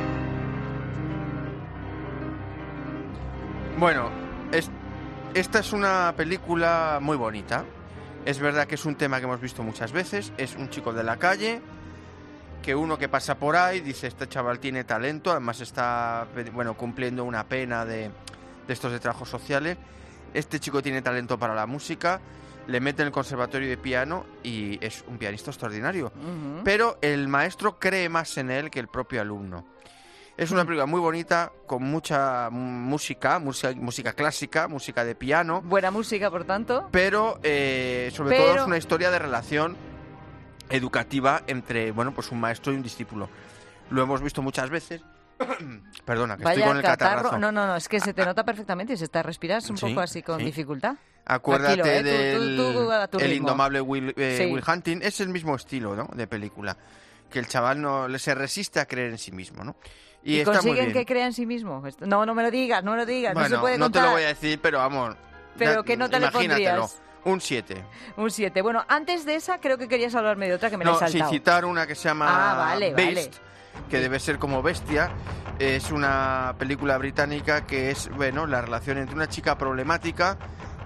Bueno, esta es una película muy bonita. Es verdad que es un tema que hemos visto muchas veces. Es un chico de la calle, que uno que pasa por ahí dice, este chaval tiene talento, además está, bueno, cumpliendo una pena de estos de trabajos sociales. Este chico tiene talento para la música, le mete en el conservatorio de piano y es un pianista extraordinario. Pero el maestro cree más en él que el propio alumno. Es una película muy bonita, con mucha música clásica, música de piano. Buena música, por tanto. Pero sobre todo es una historia de relación educativa entre, bueno, pues un maestro y un discípulo. Lo hemos visto muchas veces. Perdona, que vaya estoy con el catarrazo. No, es que se te nota perfectamente, se está respiras un poco así con dificultad. Acuérdate tranquilo, del el indomable Will Hunting, es el mismo estilo, ¿no?, de película, que el chaval no se resiste a creer en sí mismo, ¿no? ¿Y consiguen que crea en sí mismo? No me lo digas, bueno, no se puede contar. No te lo voy a decir, pero vamos. ¿Pero qué nota le pondrías? Un 7. Un 7. Bueno, antes de esa creo que querías hablarme de otra que me la he saltado. Sí, citar una que se llama Beast, que debe ser como bestia. Es una película británica que es, bueno, la relación entre una chica problemática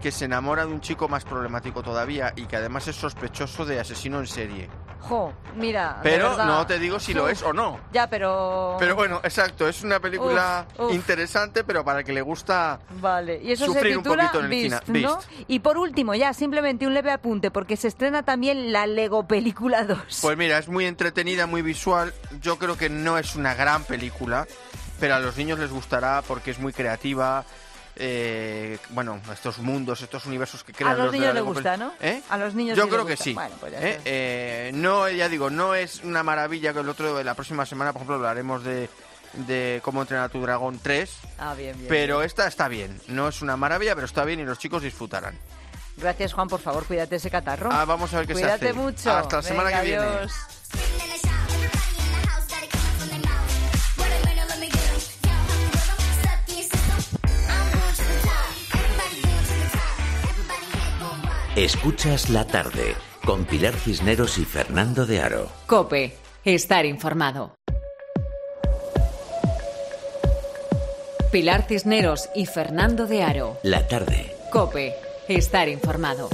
que se enamora de un chico más problemático todavía y que además es sospechoso de asesino en serie. Jo, mira, pero no te digo si lo es o no. Ya, pero... Pero bueno, exacto, es una película interesante, pero para el que le gusta vale. Y eso sufrir se titula un poquito en el final. ¿no? Y por último, ya, simplemente un leve apunte, porque se estrena también la Lego Película 2. Pues mira, es muy entretenida, muy visual. Yo creo que no es una gran película, pero a los niños les gustará porque es muy creativa. Bueno, estos mundos, estos universos que crean a los niños les gusta, ¿no? A los niños yo sí creo les que gusta. sí. Bueno, pues no, ya digo, no es una maravilla. Que la próxima semana, por ejemplo, hablaremos de Cómo entrenar a tu dragón 3. Bien. Pero esta está bien. No es una maravilla, pero está bien y los chicos disfrutarán. Gracias, Juan, por favor, cuídate ese catarro. Vamos a ver qué se hace. Cuídate mucho. Hasta la semana que viene. Adiós. Escuchas la tarde con Pilar Cisneros y Fernando de Aro. COPE. Estar informado. Pilar Cisneros y Fernando de Aro. La tarde. COPE. Estar informado.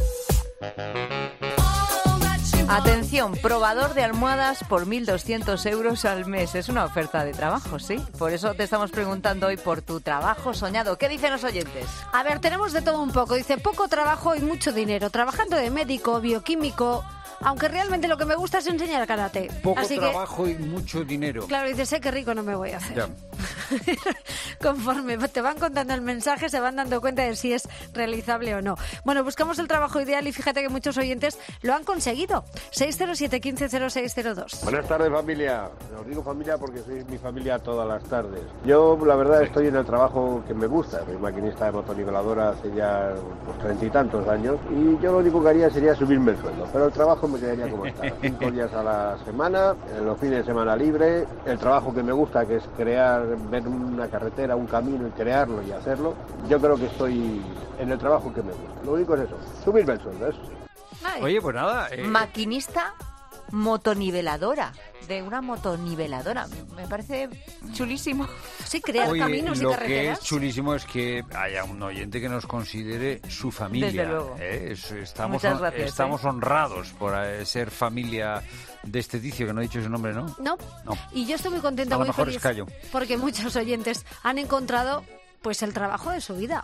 Atención, probador de almohadas por 1.200 euros al mes. Es una oferta de trabajo, ¿sí? Por eso te estamos preguntando hoy por tu trabajo soñado. ¿Qué dicen los oyentes? A ver, tenemos de todo un poco. Dice, poco trabajo y mucho dinero. Trabajando de médico, bioquímico... Aunque realmente lo que me gusta es enseñar karate. Poco Así trabajo y mucho dinero. Claro, dices, qué rico no me voy a hacer. Ya. Conforme te van contando el mensaje, se van dando cuenta de si es realizable o no. Bueno, buscamos el trabajo ideal y fíjate que muchos oyentes lo han conseguido. 607 15 0602. Buenas tardes, familia. Os digo familia porque sois mi familia todas las tardes. Yo, la verdad, estoy en el trabajo que me gusta. Soy maquinista de motoniveladora hace ya 30 y tantos años y yo lo único que haría sería subirme el sueldo. Pero el trabajo me quedaría como está. 5 días a la semana, en los fines de semana libre, el trabajo que me gusta, que es crear, ver una carretera, un camino y crearlo y hacerlo. Yo creo que estoy en el trabajo que me gusta. Lo único es eso, subirme el sueldo, eso sí. Oye, pues nada. Maquinista motoniveladora, de una motoniveladora. Me parece chulísimo. Sí, crear caminos y carreteras. Lo que es chulísimo es que haya un oyente que nos considere su familia. Desde luego. Estamos gracias, honrados por ser familia de este ticio, que no he dicho su nombre, ¿no? No. Y yo estoy muy contenta, a lo muy mejor feliz, escallo. porque muchos oyentes han encontrado pues el trabajo de su vida.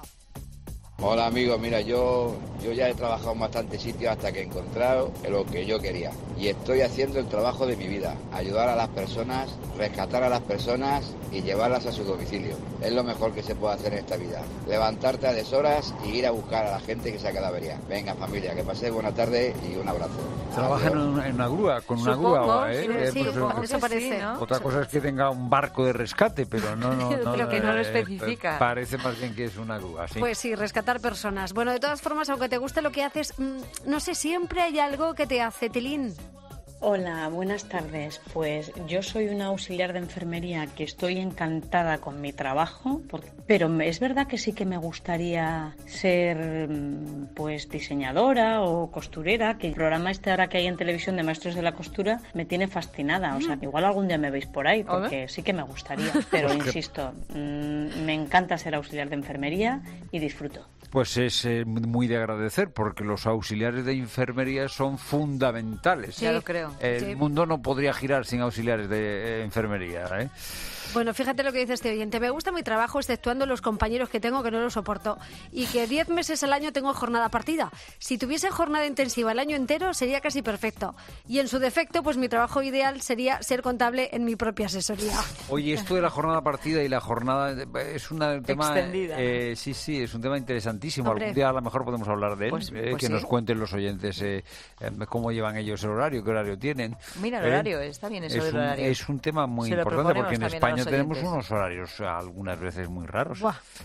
Hola amigos, mira, yo ya he trabajado en bastantes sitios hasta que he encontrado lo que yo quería. Y estoy haciendo el trabajo de mi vida, ayudar a las personas, rescatar a las personas y llevarlas a su domicilio. Es lo mejor que se puede hacer en esta vida. Levantarte a deshoras y ir a buscar a la gente que se ha quedado avería. Venga familia, que paséis buena tarde y un abrazo. Trabaja en una grúa, con una Supongo, grúa, sí, eso parece, ¿no? Otra cosa es que tenga un barco de rescate, pero no pero que no lo especifica. Parece más bien que es una grúa, sí. Pues sí, rescatar personas. Bueno, de todas formas, aunque te guste lo que haces, no sé, siempre hay algo que te hace tilín. Hola, buenas tardes. Pues yo soy una auxiliar de enfermería que estoy encantada con mi trabajo, pero es verdad que sí que me gustaría ser pues diseñadora o costurera, que el programa este ahora que hay en televisión de Maestros de la Costura me tiene fascinada. O sea, que igual algún día me veis por ahí, porque sí que me gustaría. Pero insisto, me encanta ser auxiliar de enfermería y disfruto. Pues es muy de agradecer, porque los auxiliares de enfermería son fundamentales. Sí, ya lo creo. El mundo no podría girar sin auxiliares de enfermería, ¿eh? Bueno, fíjate lo que dice este oyente. Me gusta mi trabajo, exceptuando los compañeros que tengo que no lo soporto. Y que 10 meses al año tengo jornada partida. Si tuviese jornada intensiva el año entero, sería casi perfecto. Y en su defecto, pues mi trabajo ideal sería ser contable en mi propia asesoría. Oye, esto de la jornada partida y la jornada es un tema... extendida. Sí, es un tema interesantísimo. Hombre. Algún día a lo mejor podemos hablar de él, Pues que sí. nos cuenten los oyentes cómo llevan ellos el horario, qué horario tienen. Mira, el horario, está bien eso del horario. Es un tema muy Se lo importante, porque en proponemos también a España los tenemos oyentes. unos horarios algunas veces muy raros.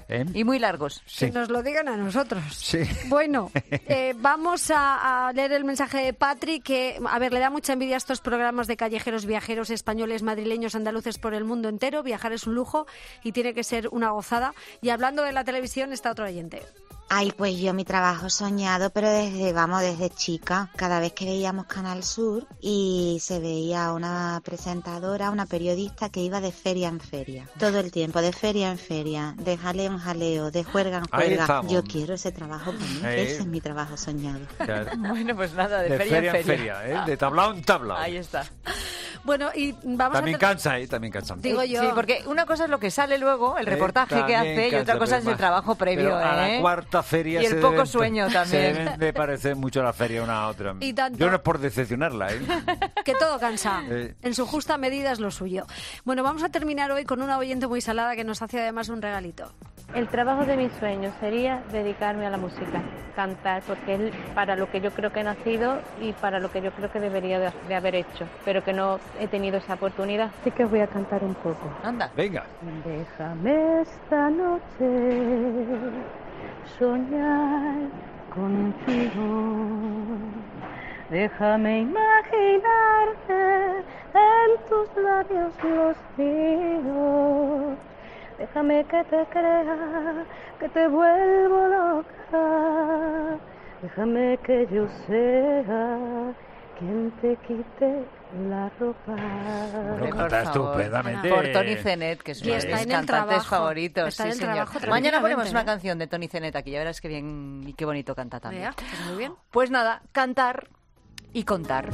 Y muy largos. Sí. Que nos lo digan a nosotros. Sí. Bueno, vamos a leer el mensaje de Patri, que, a ver, le da mucha envidia a estos programas de callejeros viajeros españoles, madrileños, andaluces por el mundo entero. Viajar es un lujo y tiene que ser una gozada. Y hablando de la televisión está otro oyente. Ay, pues yo mi trabajo soñado, pero desde chica, cada vez que veíamos Canal Sur y se veía una presentadora, una periodista que iba de feria en feria, todo el tiempo, de feria en feria, de jaleo en jaleo, de juerga en juerga. Yo quiero ese trabajo para mí, ese es mi trabajo soñado. Claro. Bueno, pues nada, de feria en feria. De tablao en tablao. Ahí está. Bueno, y vamos también cansa, también cansa. Digo yo. Sí, porque una cosa es lo que sale luego, el reportaje que hace, y otra cosa es el trabajo previo. Pero a la cuarta feria y el poco sueño también. Se deben de parecer mucho la feria una a otra. Y tanto. Yo no es por decepcionarla, Que todo cansa. En su justa medida es lo suyo. Bueno, vamos a terminar hoy con una oyente muy salada que nos hace además un regalito. El trabajo de mis sueños sería dedicarme a la música, cantar, porque es para lo que yo creo que he nacido y para lo que yo creo que debería de haber hecho, pero que no he tenido esa oportunidad. Así que voy a cantar un poco. Anda. Venga. Déjame esta noche soñar contigo. Déjame imaginarte en tus labios los míos. Déjame que te crea, que te vuelvo loca. Déjame que yo sea quien te quite la ropa. Bueno, canta estupendamente. Por Tony Zenet, que es uno de mis cantantes favoritos. Está en el trabajo. Mañana ponemos una canción de Tony Zenet aquí, ya verás qué bien y qué bonito canta también. Vea, pues muy bien. Pues nada, cantar y contar.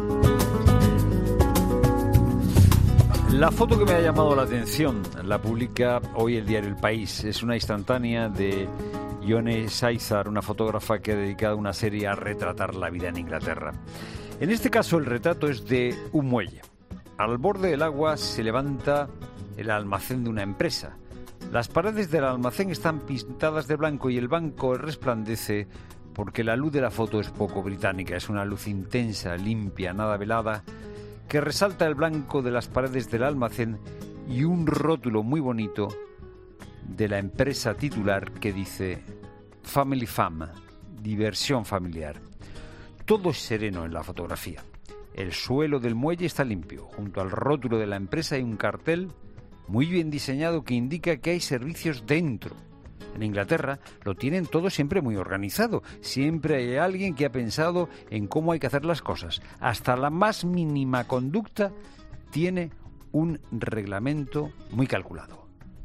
La foto que me ha llamado la atención la publica hoy el diario El País. Es una instantánea de Ione Sáizar, una fotógrafa que ha dedicado una serie a retratar la vida en Inglaterra. En este caso el retrato es de un muelle. Al borde del agua se levanta el almacén de una empresa. Las paredes del almacén están pintadas de blanco y el banco resplandece porque la luz de la foto es poco británica. Es una luz intensa, limpia, nada velada, que resalta el blanco de las paredes del almacén y un rótulo muy bonito de la empresa titular que dice Family Fam, diversión familiar. Todo es sereno en la fotografía. El suelo del muelle está limpio. Junto al rótulo de la empresa hay un cartel muy bien diseñado que indica que hay servicios dentro. En Inglaterra lo tienen todo siempre muy organizado. Siempre hay alguien que ha pensado en cómo hay que hacer las cosas. Hasta la más mínima conducta tiene un reglamento muy calculado.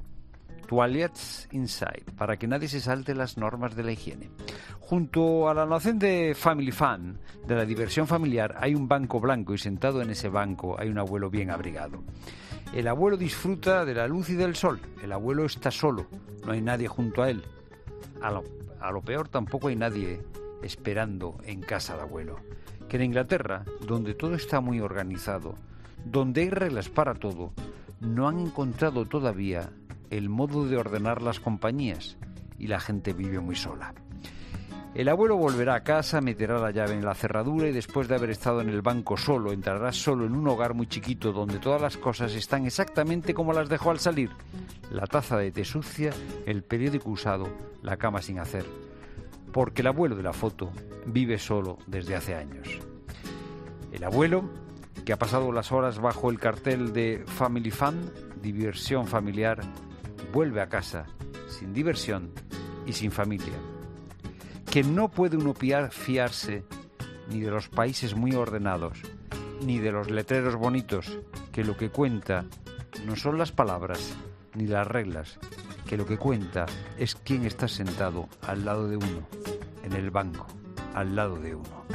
Toilets inside, para que nadie se salte las normas de la higiene. Junto al almacén de Family Fun, de la diversión familiar, hay un banco blanco y sentado en ese banco hay un abuelo bien abrigado. El abuelo disfruta de la luz y del sol. El abuelo está solo, no hay nadie junto a él. A lo peor tampoco hay nadie esperando en casa al abuelo. Que en Inglaterra, donde todo está muy organizado, donde hay reglas para todo, no han encontrado todavía el modo de ordenar las compañías y la gente vive muy sola. El abuelo volverá a casa, meterá la llave en la cerradura y después de haber estado en el banco solo, entrará solo en un hogar muy chiquito donde todas las cosas están exactamente como las dejó al salir. La taza de té sucia, el periódico usado, la cama sin hacer. Porque el abuelo de la foto vive solo desde hace años. El abuelo, que ha pasado las horas bajo el cartel de Family Fun, diversión familiar, vuelve a casa sin diversión y sin familia. Que no puede uno fiarse ni de los países muy ordenados, ni de los letreros bonitos, que lo que cuenta no son las palabras ni las reglas, que lo que cuenta es quién está sentado al lado de uno, en el banco, al lado de uno.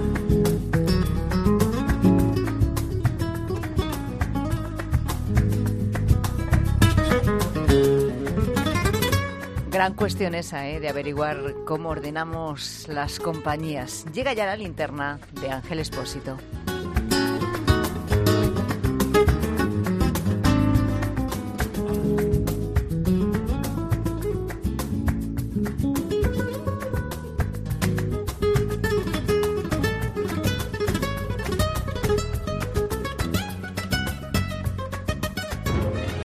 Gran cuestión esa, de averiguar cómo ordenamos las compañías. Llega ya la linterna de Ángel Expósito.